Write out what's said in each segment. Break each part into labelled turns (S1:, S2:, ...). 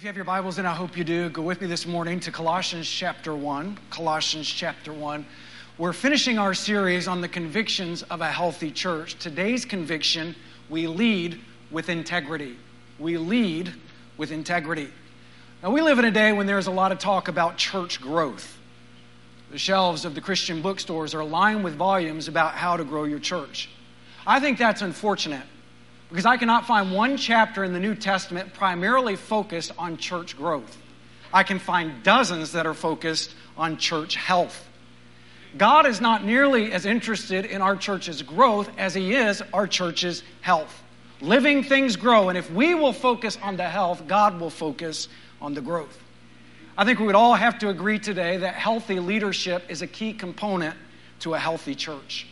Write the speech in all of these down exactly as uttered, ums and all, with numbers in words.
S1: you have your Bibles, and I hope you do, go with me this morning to Colossians chapter one. Colossians chapter one. We're finishing our series on the convictions of a healthy church. Today's conviction, we lead with integrity. We lead with integrity. Now, we live in a day when there's a lot of talk about church growth. The shelves of the Christian bookstores are lined with volumes about how to grow your church. I think that's unfortunate, because I cannot find one chapter in the New Testament primarily focused on church growth. I can find dozens that are focused on church health. God is not nearly as interested in our church's growth as He is our church's health. Living things grow, and if we will focus on the health, God will focus on the growth. I think we would all have to agree today that healthy leadership is a key component to a healthy church.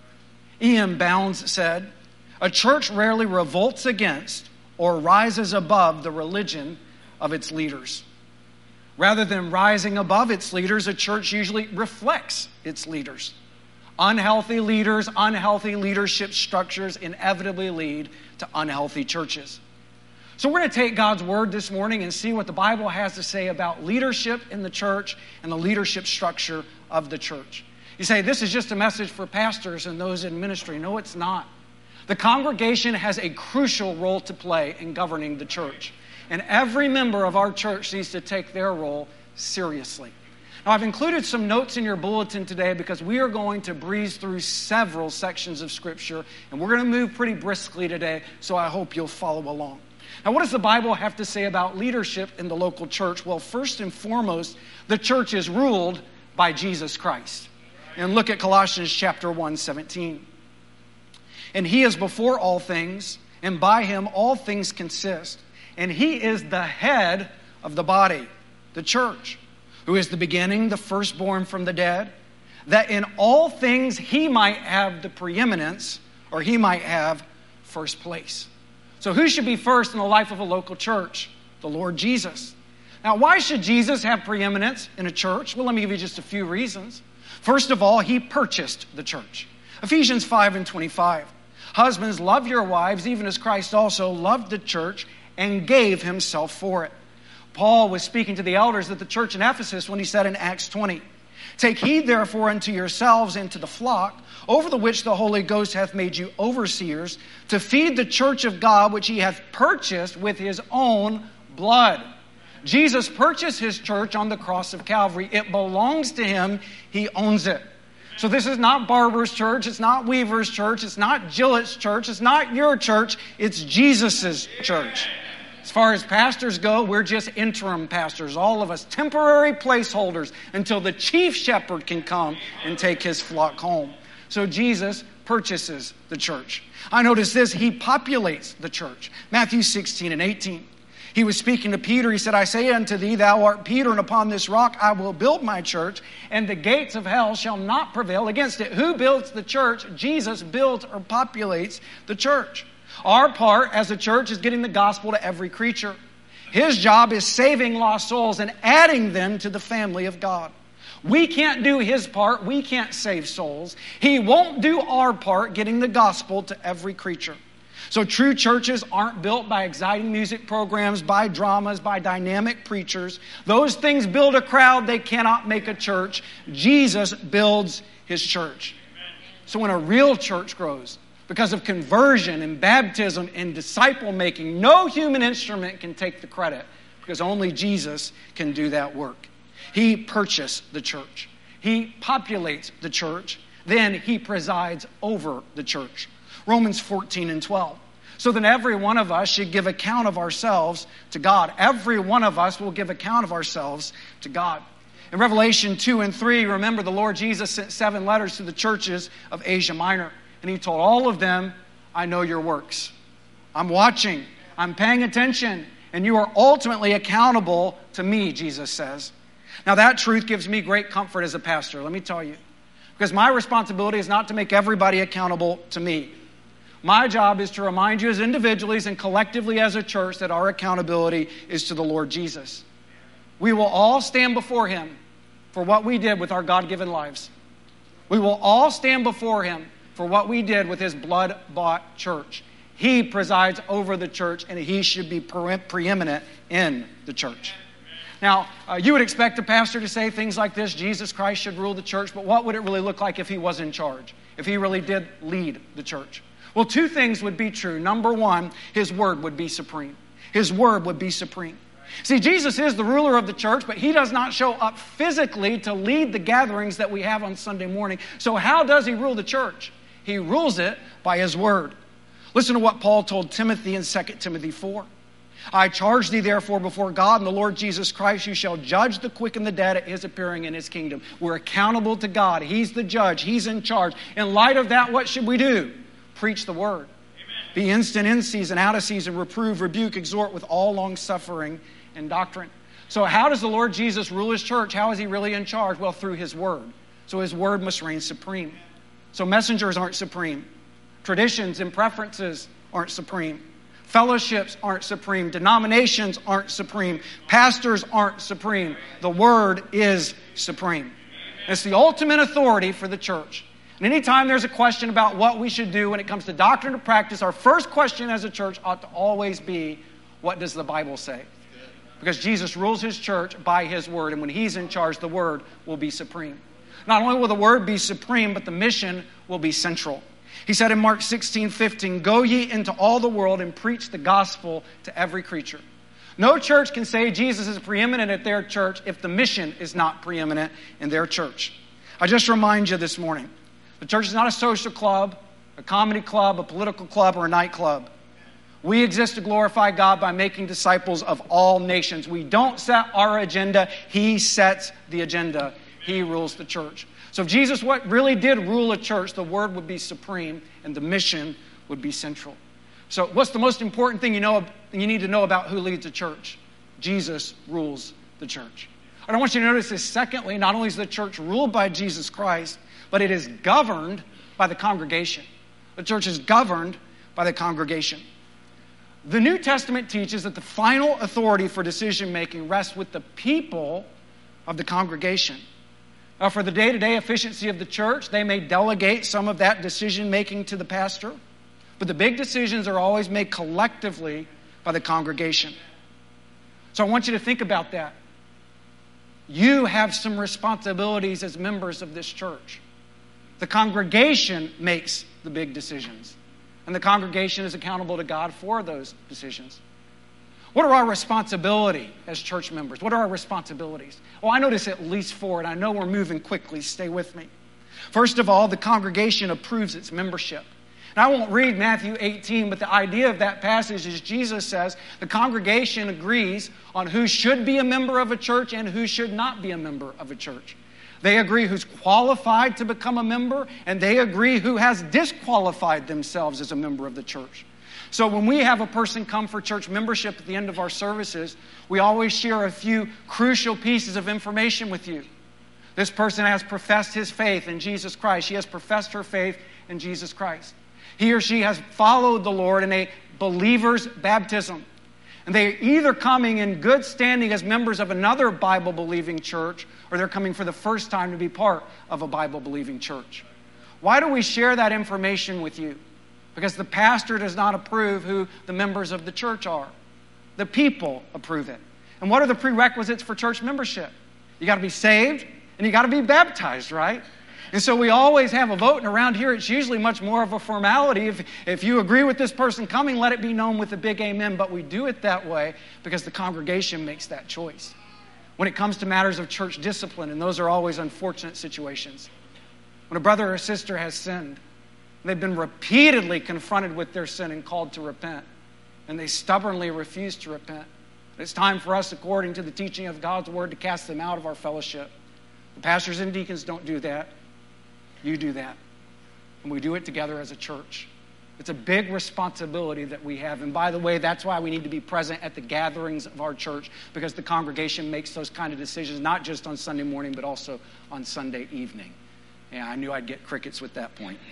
S1: E M Bounds said, "A church rarely revolts against or rises above the religion of its leaders. Rather than rising above its leaders, a church usually reflects its leaders. Unhealthy leaders, unhealthy leadership structures inevitably lead to unhealthy churches." So we're going to take God's word this morning and see what the Bible has to say about leadership in the church and the leadership structure of the church. You say, this is just a message for pastors and those in ministry. No, it's not. The congregation has a crucial role to play in governing the church. And every member of our church needs to take their role seriously. Now, I've included some notes in your bulletin today because we are going to breeze through several sections of Scripture, and we're going to move pretty briskly today, so I hope you'll follow along. Now, what does the Bible have to say about leadership in the local church? Well, first and foremost, the church is ruled by Jesus Christ. And look at Colossians chapter one, seventeen. "And He is before all things, and by Him all things consist. And He is the head of the body, the church, who is the beginning, the firstborn from the dead, that in all things He might have the preeminence," or He might have first place. So who should be first in the life of a local church? The Lord Jesus. Now, why should Jesus have preeminence in a church? Well, let me give you just a few reasons. First of all, He purchased the church. Ephesians five and twenty-five. "Husbands, love your wives, even as Christ also loved the church and gave Himself for it." Paul was speaking to the elders at the church in Ephesus when he said in Acts twenty, "Take heed therefore unto yourselves and to the flock, over the which the Holy Ghost hath made you overseers, to feed the church of God, which He hath purchased with His own blood." Jesus purchased His church on the cross of Calvary. It belongs to Him. He owns it. So this is not Barber's church. It's not Weaver's church. It's not Gillett's church. It's not your church. It's Jesus' church. As far as pastors go, we're just interim pastors. All of us temporary placeholders until the chief shepherd can come and take his flock home. So Jesus purchases the church. I notice this. He populates the church. Matthew sixteen and eighteen. He was speaking to Peter. He said, "I say unto thee, thou art Peter, and upon this rock I will build my church, and the gates of hell shall not prevail against it." Who builds the church? Jesus builds or populates the church. Our part as a church is getting the gospel to every creature. His job is saving lost souls and adding them to the family of God. We can't do His part. We can't save souls. He won't do our part, getting the gospel to every creature. So true churches aren't built by exciting music programs, by dramas, by dynamic preachers. Those things build a crowd. They cannot make a church. Jesus builds His church. So when a real church grows, because of conversion and baptism and disciple making, no human instrument can take the credit, because only Jesus can do that work. He purchased the church. He populates the church. Then He presides over the church. Romans fourteen and twelve. "So then every one of us should give account of ourselves to God." Every one of us will give account of ourselves to God. In Revelation two and three, remember the Lord Jesus sent seven letters to the churches of Asia Minor. And He told all of them, "I know your works. I'm watching. I'm paying attention. And you are ultimately accountable to me," Jesus says. Now that truth gives me great comfort as a pastor, let me tell you. Because my responsibility is not to make everybody accountable to me. My job is to remind you as individuals and collectively as a church that our accountability is to the Lord Jesus. We will all stand before Him for what we did with our God-given lives. We will all stand before Him for what we did with His blood-bought church. He presides over the church, and he should be pre- preeminent in the church. Now, uh, you would expect a pastor to say things like this: Jesus Christ should rule the church, but what would it really look like if he was in charge, if he really did lead the church? Well, two things would be true. Number one, his word would be supreme. His word would be supreme. See, Jesus is the ruler of the church, but he does not show up physically to lead the gatherings that we have on Sunday morning. So how does he rule the church? He rules it by his word. Listen to what Paul told Timothy in Second Timothy four. I charge thee therefore before God and the Lord Jesus Christ, you shall judge the quick and the dead at his appearing in his kingdom. We're accountable to God. He's the judge. He's in charge. In light of that, what should we do? Preach the word. Amen. Be instant in season, out of season, reprove, rebuke, exhort with all long suffering and doctrine. So how does the Lord Jesus rule his church? How is he really in charge? Well, through his word. So his word must reign supreme. So messengers aren't supreme. Traditions and preferences aren't supreme. Fellowships aren't supreme. Denominations aren't supreme. Pastors aren't supreme. The word is supreme. It's the ultimate authority for the church. And anytime there's a question about what we should do when it comes to doctrine or practice, our first question as a church ought to always be, what does the Bible say? Because Jesus rules his church by his word, and when he's in charge, the word will be supreme. Not only will the word be supreme, but the mission will be central. He said in Mark sixteen fifteen, go ye into all the world and preach the gospel to every creature. No church can say Jesus is preeminent at their church if the mission is not preeminent in their church. I just remind you this morning, the church is not a social club, a comedy club, a political club, or a nightclub. We exist to glorify God by making disciples of all nations. We don't set our agenda. He sets the agenda. He rules the church. So if Jesus what really did rule a church, the word would be supreme and the mission would be central. So what's the most important thing you know you need to know about who leads a church? Jesus rules the church. And I want you to notice this. Secondly, not only is the church ruled by Jesus Christ, but it is governed by the congregation. The church is governed by the congregation. The New Testament teaches that the final authority for decision-making rests with the people of the congregation. Now, for the day-to-day efficiency of the church, they may delegate some of that decision-making to the pastor, but the big decisions are always made collectively by the congregation. So I want you to think about that. You have some responsibilities as members of this church. The congregation makes the big decisions, and the congregation is accountable to God for those decisions. What are our responsibilities as church members? What are our responsibilities? Well, I notice at least four, and I know we're moving quickly. Stay with me. First of all, the congregation approves its membership. And I won't read Matthew eighteen, but the idea of that passage is Jesus says the congregation agrees on who should be a member of a church and who should not be a member of a church. They agree who's qualified to become a member, and they agree who has disqualified themselves as a member of the church. So when we have a person come for church membership at the end of our services, we always share a few crucial pieces of information with you. This person has professed his faith in Jesus Christ. She has professed her faith in Jesus Christ. He or she has followed the Lord in a believer's baptism. And they're either coming in good standing as members of another Bible-believing church, or they're coming for the first time to be part of a Bible-believing church. Why do we share that information with you? Because the pastor does not approve who the members of the church are. The people approve it. And what are the prerequisites for church membership? You got to be saved and you got to be baptized, right? And so we always have a vote, and around here it's usually much more of a formality. If, if you agree with this person coming, let it be known with a big amen. But we do it that way because the congregation makes that choice. When it comes to matters of church discipline, and those are always unfortunate situations. When a brother or sister has sinned, they've been repeatedly confronted with their sin and called to repent, and they stubbornly refuse to repent. It's time for us, according to the teaching of God's word, to cast them out of our fellowship. The pastors and deacons don't do that. You do that. And we do it together as a church. It's a big responsibility that we have. And by the way, that's why we need to be present at the gatherings of our church, because the congregation makes those kind of decisions, not just on Sunday morning, but also on Sunday evening. Yeah, I knew I'd get crickets with that point.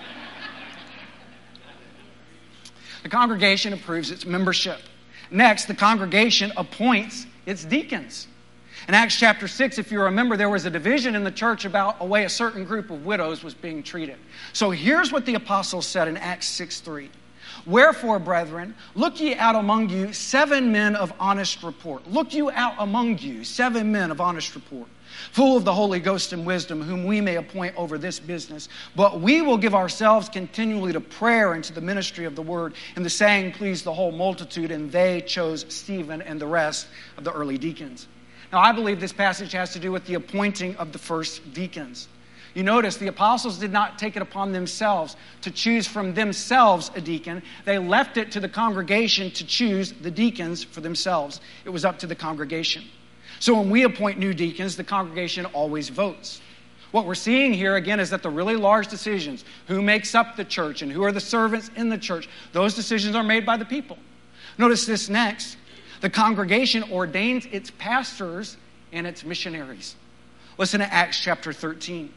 S1: The congregation approves its membership. Next, the congregation appoints its deacons. In Acts chapter six, if you remember, there was a division in the church about a way a certain group of widows was being treated. So here's what the apostles said in Acts six three. Wherefore, brethren, look ye out among you seven men of honest report. Look you out among you seven men of honest report, full of the Holy Ghost and wisdom, whom we may appoint over this business. But we will give ourselves continually to prayer and to the ministry of the word. And the saying pleased the whole multitude, and they chose Stephen and the rest of the early deacons. Now, I believe this passage has to do with the appointing of the first deacons. You notice the apostles did not take it upon themselves to choose from themselves a deacon. They left it to the congregation to choose the deacons for themselves. It was up to the congregation. So when we appoint new deacons, the congregation always votes. What we're seeing here again is that the really large decisions, who makes up the church and who are the servants in the church, those decisions are made by the people. Notice this next. The congregation ordains its pastors and its missionaries. Listen to Acts chapter thirteen.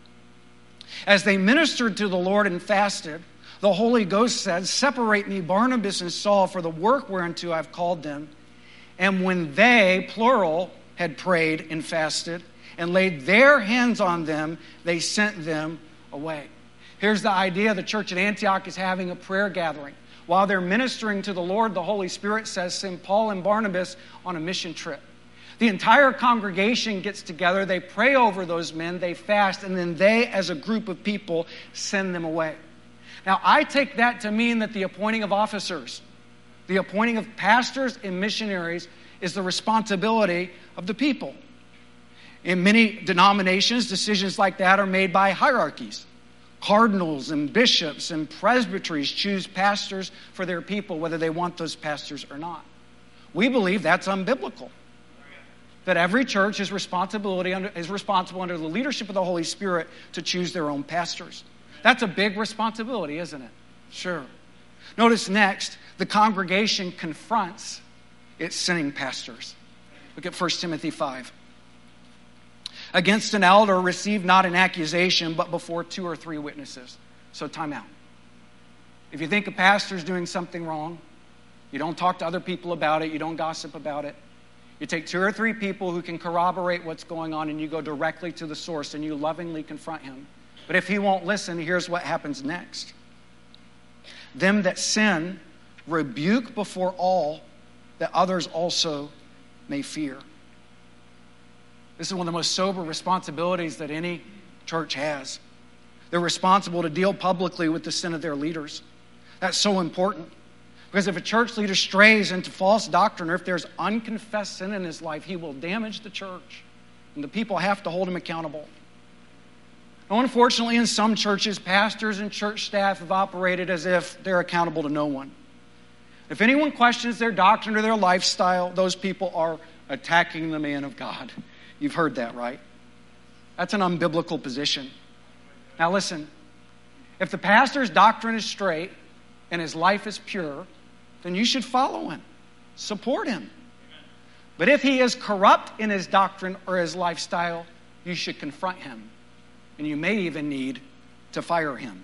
S1: As they ministered to the Lord and fasted, the Holy Ghost said, separate me Barnabas and Saul for the work whereunto I've called them. And when they, plural, had prayed and fasted and laid their hands on them, they sent them away. Here's the idea. The church at Antioch is having a prayer gathering. While they're ministering to the Lord, the Holy Spirit says, send Paul and Barnabas on a mission trip. The entire congregation gets together, they pray over those men, they fast, and then they, as a group of people, send them away. Now, I take that to mean that the appointing of officers, the appointing of pastors and missionaries is the responsibility of the people. In many denominations, decisions like that are made by hierarchies. Cardinals and bishops and presbyteries choose pastors for their people, whether they want those pastors or not. We believe that's unbiblical. That every church is responsibility under, is responsible under the leadership of the Holy Spirit to choose their own pastors. That's a big responsibility, isn't it? Sure. Notice next, the congregation confronts its sinning pastors. Look at First Timothy five. Against an elder, receive not an accusation, but before two or three witnesses. So time out. If you think a pastor's doing something wrong, you don't talk to other people about it, you don't gossip about it. You take two or three people who can corroborate what's going on, and you go directly to the source and you lovingly confront him. But if he won't listen, here's what happens next. Them that sin, rebuke before all, that others also may fear. This is one of the most sober responsibilities that any church has. They're responsible to deal publicly with the sin of their leaders. That's so important. Because if a church leader strays into false doctrine, or if there's unconfessed sin in his life, he will damage the church. And the people have to hold him accountable. Now, unfortunately, in some churches, pastors and church staff have operated as if they're accountable to no one. If anyone questions their doctrine or their lifestyle, those people are attacking the man of God. You've heard that, right? That's an unbiblical position. Now listen, if the pastor's doctrine is straight and his life is pure, then you should follow him, support him. But if he is corrupt in his doctrine or his lifestyle, you should confront him. And you may even need to fire him.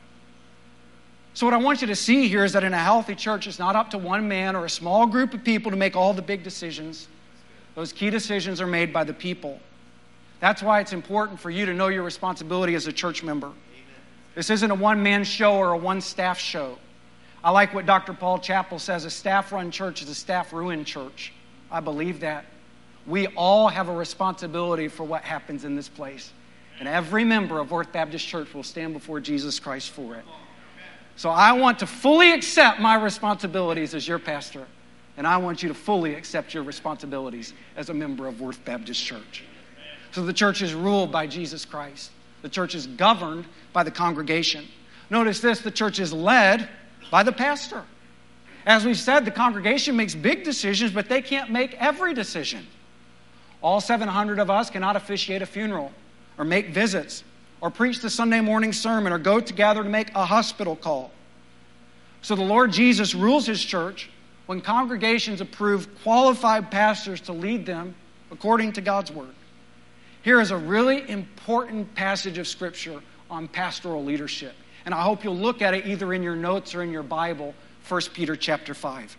S1: So what I want you to see here is that in a healthy church, it's not up to one man or a small group of people to make all the big decisions. Those key decisions are made by the people. That's why it's important for you to know your responsibility as a church member. This isn't a one-man show or a one-staff show. I like what Doctor Paul Chappell says, a staff-run church is a staff-ruined church. I believe that. We all have a responsibility for what happens in this place. And every member of Worth Baptist Church will stand before Jesus Christ for it. So I want to fully accept my responsibilities as your pastor. And I want you to fully accept your responsibilities as a member of Worth Baptist Church. So the church is ruled by Jesus Christ. The church is governed by the congregation. Notice this, the church is led by the pastor. As we said, the congregation makes big decisions, but they can't make every decision. All seven hundred of us cannot officiate a funeral or make visits or preach the Sunday morning sermon or go together to make a hospital call. So the Lord Jesus rules his church when congregations approve qualified pastors to lead them according to God's word. Here is a really important passage of Scripture on pastoral leadership. And I hope you'll look at it either in your notes or in your Bible, First Peter chapter five.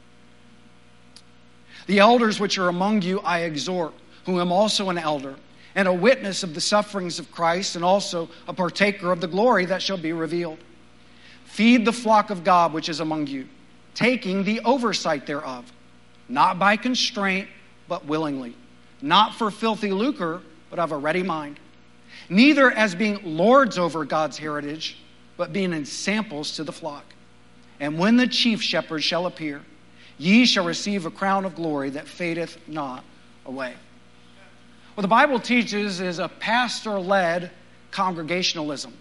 S1: The elders which are among you I exhort, who am also an elder, and a witness of the sufferings of Christ, and also a partaker of the glory that shall be revealed. feed the flock of God which is among you, taking the oversight thereof, not by constraint, but willingly, not for filthy lucre, but of a ready mind, neither as being lords over God's heritage, but being ensamples to the flock. And when the chief shepherd shall appear, ye shall receive a crown of glory that fadeth not away. What the Bible teaches is a pastor-led congregationalism.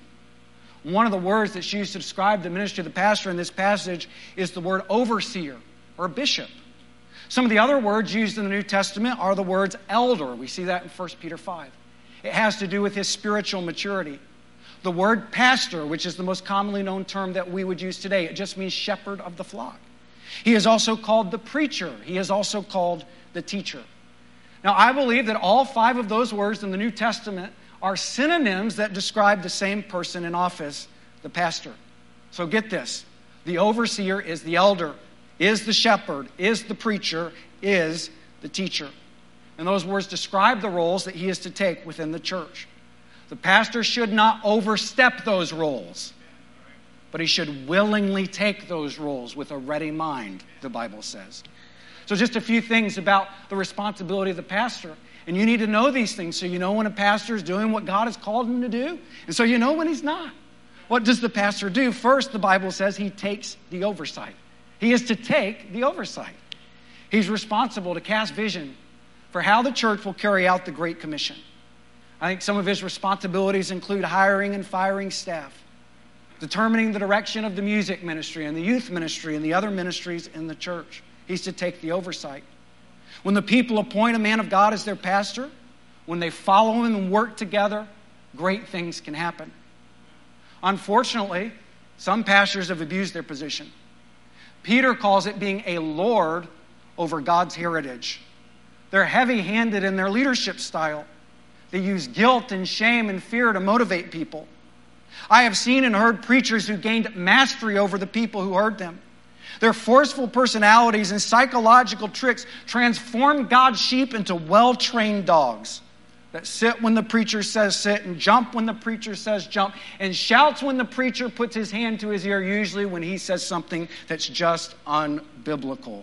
S1: One of the words that's used to describe the ministry of the pastor in this passage is the word overseer or bishop. Some of the other words used in the New Testament are the words elder. We see that in First Peter five. It has to do with his spiritual maturity. The word pastor, which is the most commonly known term that we would use today, it just means shepherd of the flock. He is also called the preacher. He is also called the teacher. Now, I believe that all five of those words in the New Testament are synonyms that describe the same person in office, the pastor. So get this. The overseer is the elder, is the shepherd, is the preacher, is the teacher. And those words describe the roles that he is to take within the church. The pastor should not overstep those roles, but he should willingly take those roles with a ready mind, the Bible says. So just a few things about the responsibility of the pastor. And you need to know these things so you know when a pastor is doing what God has called him to do, and so you know when he's not. What does the pastor do? First, the Bible says he takes the oversight. He is to take the oversight. He's responsible to cast vision for how the church will carry out the Great Commission. I think some of his responsibilities include hiring and firing staff, determining the direction of the music ministry and the youth ministry and the other ministries in the church. He's to take the oversight. When the people appoint a man of God as their pastor, when they follow him and work together, great things can happen. Unfortunately, some pastors have abused their position. Peter calls it being a lord over God's heritage. They're heavy-handed in their leadership style. They use guilt and shame and fear to motivate people. I have seen and heard preachers who gained mastery over the people who heard them. Their forceful personalities and psychological tricks transform God's sheep into well-trained dogs that sit when the preacher says sit and jump when the preacher says jump and shouts when the preacher puts his hand to his ear, usually when he says something that's just unbiblical.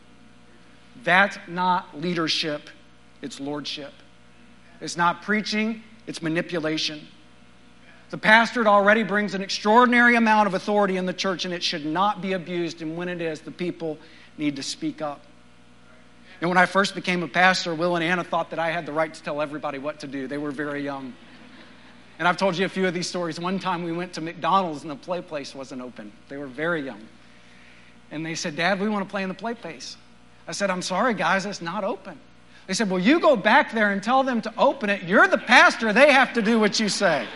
S1: That's not leadership, it's lordship. It's not preaching, it's manipulation. The pastorate already brings an extraordinary amount of authority in the church, and it should not be abused. And when it is, the people need to speak up. And when I first became a pastor, Will and Anna thought that I had the right to tell everybody what to do. They were very young. And I've told you a few of these stories. One time we went to McDonald's and the play place wasn't open. They were very young. And they said, "Dad, we want to play in the play place." I said, "I'm sorry, guys, it's not open." They said, "Well, you go back there and tell them to open it. You're the pastor. They have to do what you say."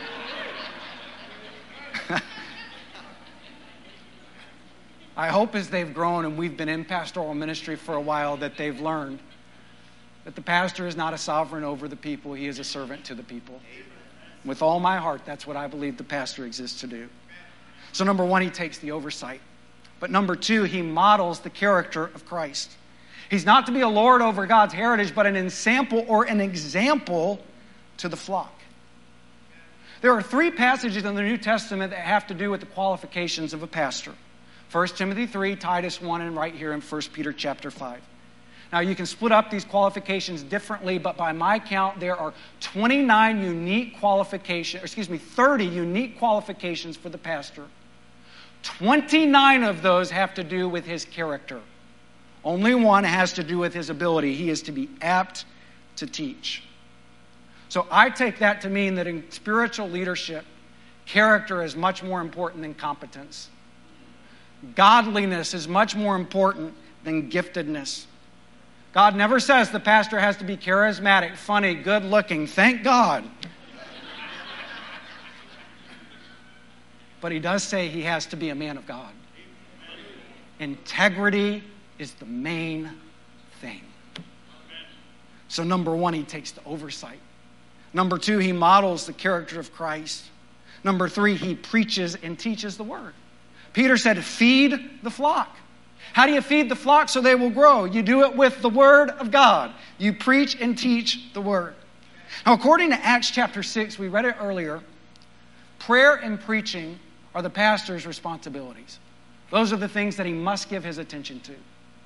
S1: I hope as they've grown and we've been in pastoral ministry for a while that they've learned that the pastor is not a sovereign over the people. He is a servant to the people. With all my heart, that's what I believe the pastor exists to do. So number one, he takes the oversight. But number two, he models the character of Christ. He's not to be a lord over God's heritage, but an ensample or an example to the flock. There are three passages in the New Testament that have to do with the qualifications of a pastor. First Timothy three, Titus one, and right here in First Peter chapter five. Now, you can split up these qualifications differently, but by my count, there are twenty-nine unique qualifications, excuse me, thirty unique qualifications for the pastor. twenty-nine of those have to do with his character. Only one has to do with his ability. He is to be apt to teach. So I take that to mean that in spiritual leadership, character is much more important than competence. Godliness is much more important than giftedness. God never says the pastor has to be charismatic, funny, good-looking. Thank God. But he does say he has to be a man of God. Integrity is the main thing. So number one, he takes the oversight. Number two, he models the character of Christ. Number three, he preaches and teaches the word. Peter said, feed the flock. How do you feed the flock so they will grow? You do it with the word of God. You preach and teach the word. Now, according to Acts chapter six, we read it earlier, prayer and preaching are are the pastor's responsibilities. Those are the things that he must give his attention to.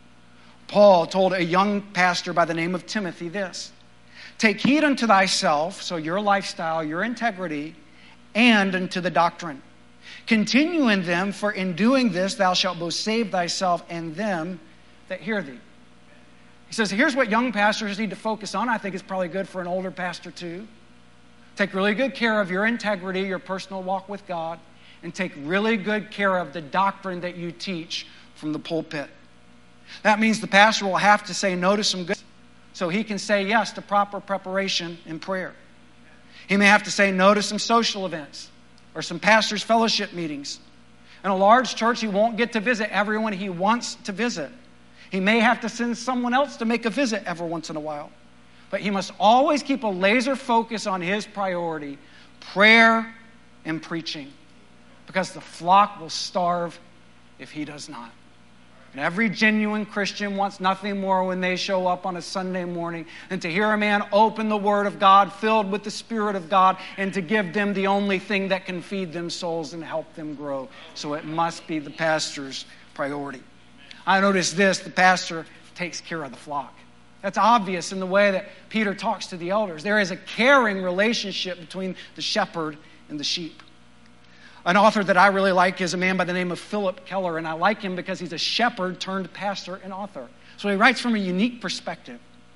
S1: Paul told a young pastor by the name of Timothy this: take heed unto thyself, so your lifestyle, your integrity, and unto the doctrine. Continue in them, for in doing this thou shalt both save thyself and them that hear thee. He says, here's what young pastors need to focus on. I think it's probably good for an older pastor too. Take really good care of your integrity, your personal walk with God, and take really good care of the doctrine that you teach from the pulpit. That means the pastor will have to say no to some good, so he can say yes to proper preparation in prayer. He may have to say no to some social events or some pastors' fellowship meetings. In a large church, he won't get to visit everyone he wants to visit. He may have to send someone else to make a visit every once in a while. But he must always keep a laser focus on his priority, prayer and preaching, because the flock will starve if he does not. And every genuine Christian wants nothing more when they show up on a Sunday morning than to hear a man open the Word of God, filled with the Spirit of God, and to give them the only thing that can feed them souls and help them grow. So it must be the pastor's priority. I notice this: the pastor takes care of the flock. That's obvious in the way that Peter talks to the elders. There is a caring relationship between the shepherd and the sheep. An author that I really like is a man by the name of Philip Keller, and I like him because he's a shepherd turned pastor and author. So he writes from a unique perspective.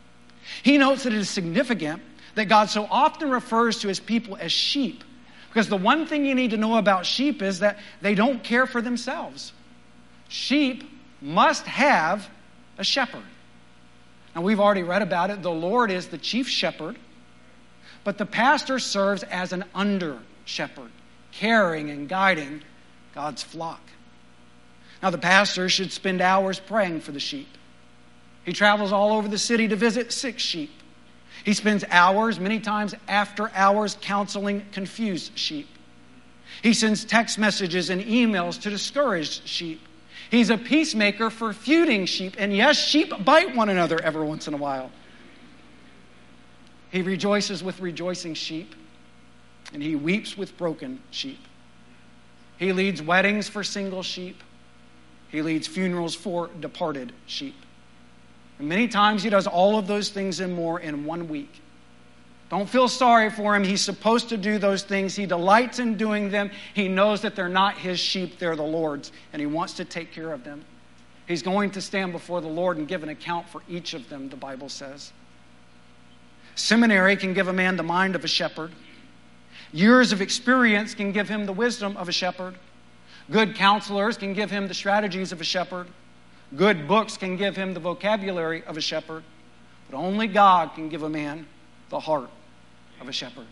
S1: He notes that it is significant that God so often refers to his people as sheep, because the one thing you need to know about sheep is that they don't care for themselves. Sheep must have a shepherd. Now, we've already read about it. The Lord is the chief shepherd, but the pastor serves as an under shepherd, caring and guiding God's flock. Now, the pastor should spend hours praying for the sheep. He travels all over the city to visit sick sheep. He spends hours, many times after hours, counseling confused sheep. He sends text messages and emails to discouraged sheep. He's a peacemaker for feuding sheep. And yes, sheep bite one another every once in a while. He rejoices with rejoicing sheep, and he weeps with broken sheep. He leads weddings for single sheep. He leads funerals for departed sheep. And many times he does all of those things and more in one week. Don't feel sorry for him. He's supposed to do those things. He delights in doing them. He knows that they're not his sheep, they're the Lord's, and he wants to take care of them. He's going to stand before the Lord and give an account for each of them, the Bible says. Seminary can give a man the mind of a shepherd. Years of experience can give him the wisdom of a shepherd. Good counselors can give him the strategies of a shepherd. Good books can give him the vocabulary of a shepherd. But only God can give a man the heart of a shepherd.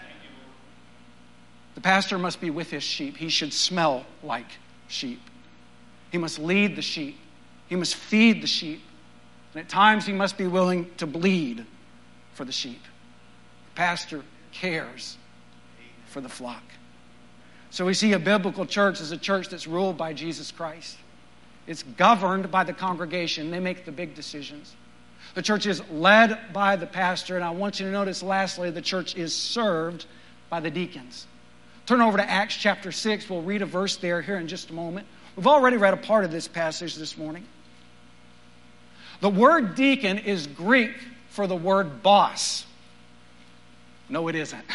S1: The pastor must be with his sheep. He should smell like sheep. He must lead the sheep. He must feed the sheep. And at times he must be willing to bleed for the sheep. The pastor cares for the flock. So we see a biblical church as a church that's ruled by Jesus Christ. It's governed by the congregation. They make the big decisions. The church is led by the pastor, and I want you to notice, lastly, the church is served by the deacons. Turn over to Acts chapter six. We'll read a verse there here in just a moment. We've already read a part of this passage this morning. The word deacon is Greek for the word boss. No, it isn't.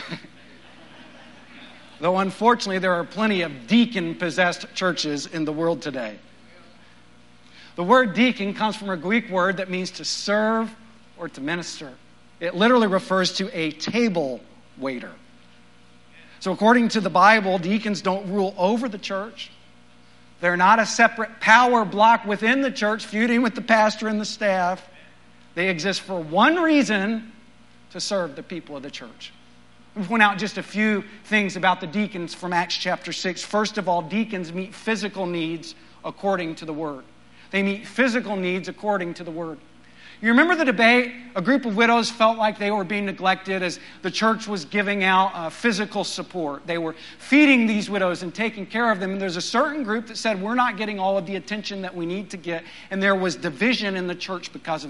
S1: Though unfortunately there are plenty of deacon-possessed churches in the world today. The word deacon comes from a Greek word that means to serve or to minister. It literally refers to a table waiter. So according to the Bible, deacons don't rule over the church. They're not a separate power block within the church feuding with the pastor and the staff. They exist for one reason: to serve the people of the church. Let me point out just a few things about the deacons from Acts chapter six. First of all, deacons meet physical needs according to the word. They meet physical needs according to the word. You remember the debate? A group of widows felt like they were being neglected as the church was giving out uh, physical support. They were feeding these widows and taking care of them. And there's a certain group that said, we're not getting all of the attention that we need to get. And there was division in the church because of it.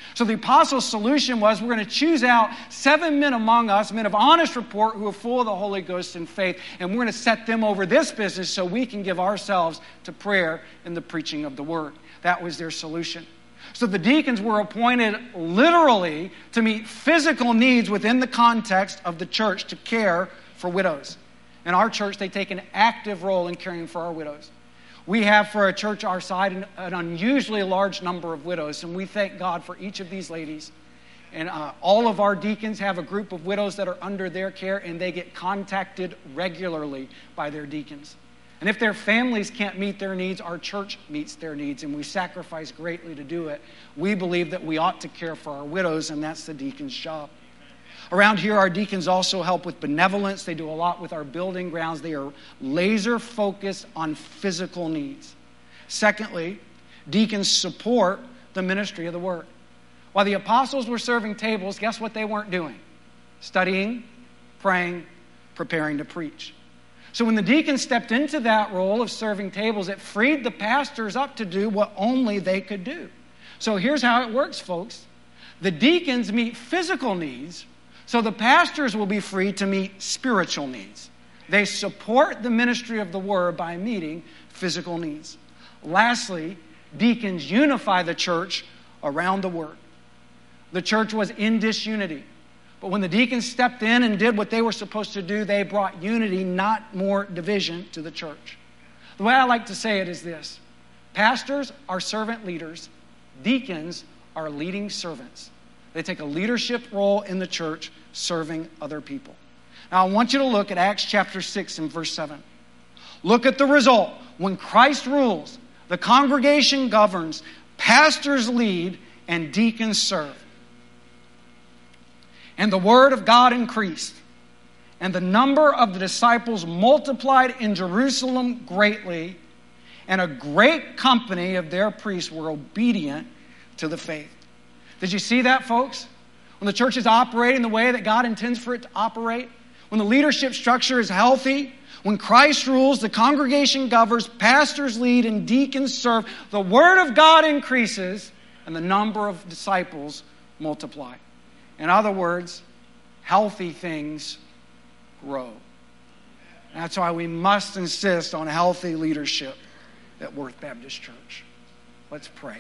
S1: So the apostles' solution was, we're going to choose out seven men among us, men of honest report, who are full of the Holy Ghost and faith, and we're going to set them over this business so we can give ourselves to prayer and the preaching of the word. That was their solution. So the deacons were appointed literally to meet physical needs within the context of the church, to care for widows. In our church, they take an active role in caring for our widows. We have, for a church our size, an, an unusually large number of widows, and we thank God for each of these ladies. And uh, all of our deacons have a group of widows that are under their care, and they get contacted regularly by their deacons. And if their families can't meet their needs, our church meets their needs, and we sacrifice greatly to do it. We believe that we ought to care for our widows, and that's the deacon's job. Around here, our deacons also help with benevolence. They do a lot with our building grounds. They are laser focused on physical needs. Secondly, deacons support the ministry of the word. While the apostles were serving tables, guess what they weren't doing? Studying, praying, preparing to preach. So when the deacons stepped into that role of serving tables, it freed the pastors up to do what only they could do. So here's how it works, folks. The deacons meet physical needs, so the pastors will be free to meet spiritual needs. They support the ministry of the word by meeting physical needs. Lastly, deacons unify the church around the word. The church was in disunity, but when the deacons stepped in and did what they were supposed to do, they brought unity, not more division, to the church. The way I like to say it is this: pastors are servant leaders, deacons are leading servants. They take a leadership role in the church, serving other people. Now, I want you to look at Acts chapter six and verse seven. Look at the result. When Christ rules, the congregation governs, pastors lead, and deacons serve. And the word of God increased, and the number of the disciples multiplied in Jerusalem greatly, and a great company of their priests were obedient to the faith. Did you see that, folks? When the church is operating the way that God intends for it to operate, when the leadership structure is healthy, when Christ rules, the congregation governs, pastors lead, and deacons serve, the word of God increases, and the number of disciples multiply. In other words, healthy things grow. That's why we must insist on healthy leadership at Worth Baptist Church. Let's pray.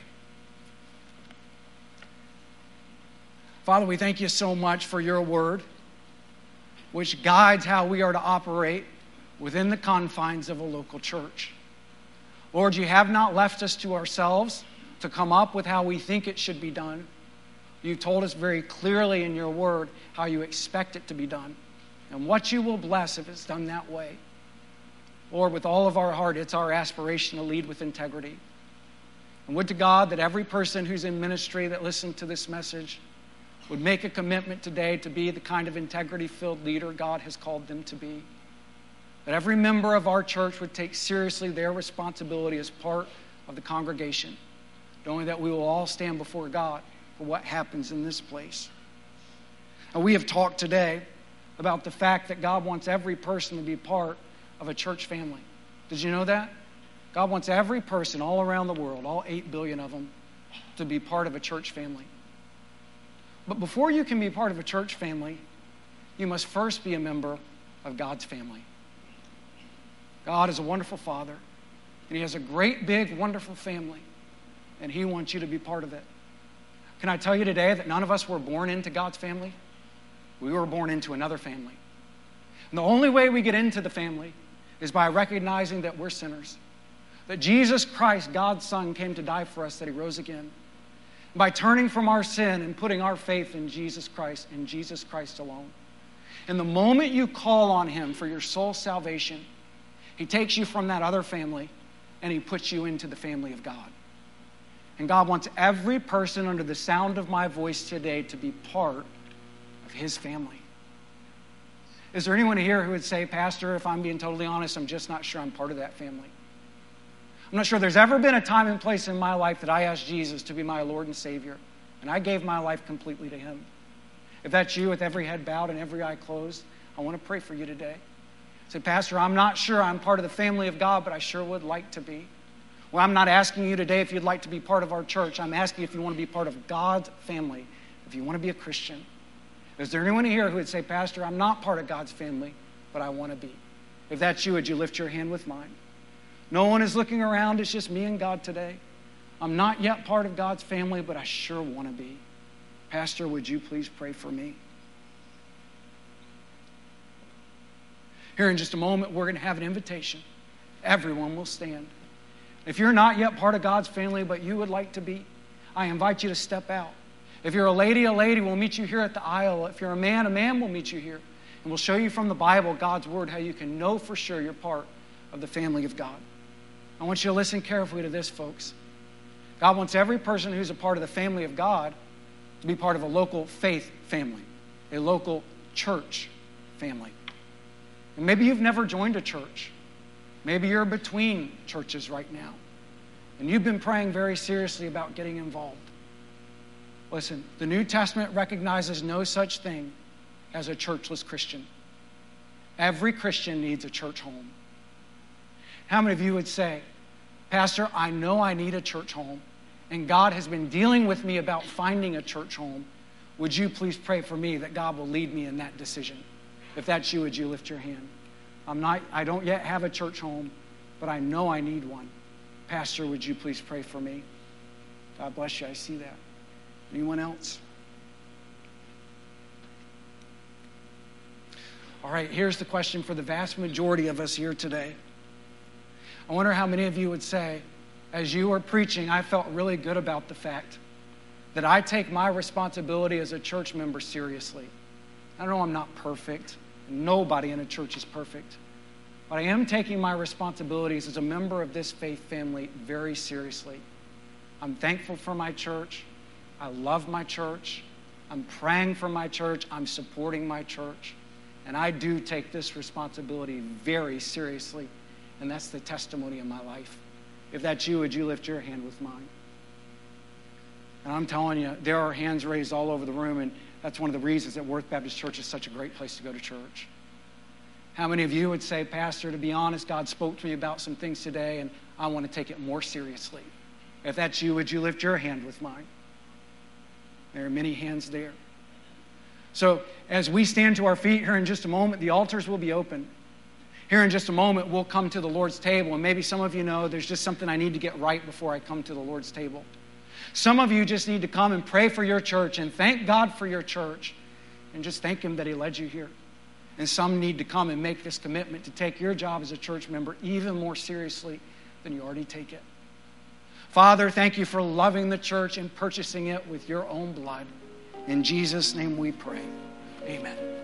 S1: Father, we thank you so much for your word, which guides how we are to operate within the confines of a local church. Lord, you have not left us to ourselves to come up with how we think it should be done. You told us very clearly in your word how you expect it to be done and what you will bless if it's done that way. Lord, with all of our heart, it's our aspiration to lead with integrity. And would to God that every person who's in ministry that listened to this message would make a commitment today to be the kind of integrity-filled leader God has called them to be. That every member of our church would take seriously their responsibility as part of the congregation, knowing that we will all stand before God for what happens in this place. And we have talked today about the fact that God wants every person to be part of a church family. Did you know that? God wants every person all around the world, all eight billion of them, to be part of a church family. But before you can be part of a church family, you must first be a member of God's family. God is a wonderful Father, and He has a great, big, wonderful family, and He wants you to be part of it. Can I tell you today that none of us were born into God's family? We were born into another family. And the only way we get into the family is by recognizing that we're sinners, that Jesus Christ, God's Son, came to die for us, that He rose again. By turning from our sin and putting our faith in Jesus Christ and Jesus Christ alone. And the moment you call on Him for your soul's salvation, He takes you from that other family and He puts you into the family of God. And God wants every person under the sound of my voice today to be part of His family. Is there anyone here who would say, Pastor, if I'm being totally honest, I'm just not sure I'm part of that family? I'm not sure there's ever been a time and place in my life that I asked Jesus to be my Lord and Savior, and I gave my life completely to Him. If that's you, with every head bowed and every eye closed, I want to pray for you today. Say, Pastor, I'm not sure I'm part of the family of God, but I sure would like to be. Well, I'm not asking you today if you'd like to be part of our church. I'm asking if you want to be part of God's family, if you want to be a Christian. Is there anyone here who would say, Pastor, I'm not part of God's family, but I want to be? If that's you, would you lift your hand with mine? No one is looking around. It's just me and God today. I'm not yet part of God's family, but I sure want to be. Pastor, would you please pray for me? Here in just a moment, we're going to have an invitation. Everyone will stand. If you're not yet part of God's family, but you would like to be, I invite you to step out. If you're a lady, a lady, we'll meet you here at the aisle. If you're a man, a man will meet you here. And we'll show you from the Bible, God's Word, how you can know for sure you're part of the family of God. I want you to listen carefully to this, folks. God wants every person who's a part of the family of God to be part of a local faith family, a local church family. And maybe you've never joined a church. Maybe you're between churches right now, and you've been praying very seriously about getting involved. Listen, the New Testament recognizes no such thing as a churchless Christian. Every Christian needs a church home. How many of you would say, Pastor, I know I need a church home, and God has been dealing with me about finding a church home. Would you please pray for me that God will lead me in that decision? If that's you, would you lift your hand? I'm not, I don't yet have a church home, but I know I need one. Pastor, would you please pray for me? God bless you. I see that. Anyone else? All right, here's the question for the vast majority of us here today. I wonder how many of you would say, as you were preaching, I felt really good about the fact that I take my responsibility as a church member seriously. I know I'm not perfect. Nobody in a church is perfect. But I am taking my responsibilities as a member of this faith family very seriously. I'm thankful for my church. I love my church. I'm praying for my church. I'm supporting my church. And I do take this responsibility very seriously. And that's the testimony of my life. If that's you, would you lift your hand with mine? And I'm telling you, there are hands raised all over the room, and that's one of the reasons that Worth Baptist Church is such a great place to go to church. How many of you would say, Pastor, to be honest, God spoke to me about some things today, and I want to take it more seriously? If that's you, would you lift your hand with mine? There are many hands there. So as we stand to our feet here in just a moment, the altars will be open. Here in just a moment, we'll come to the Lord's table, and maybe some of you know there's just something I need to get right before I come to the Lord's table. Some of you just need to come and pray for your church and thank God for your church and just thank Him that He led you here. And some need to come and make this commitment to take your job as a church member even more seriously than you already take it. Father, thank you for loving the church and purchasing it with your own blood. In Jesus' name we pray. Amen.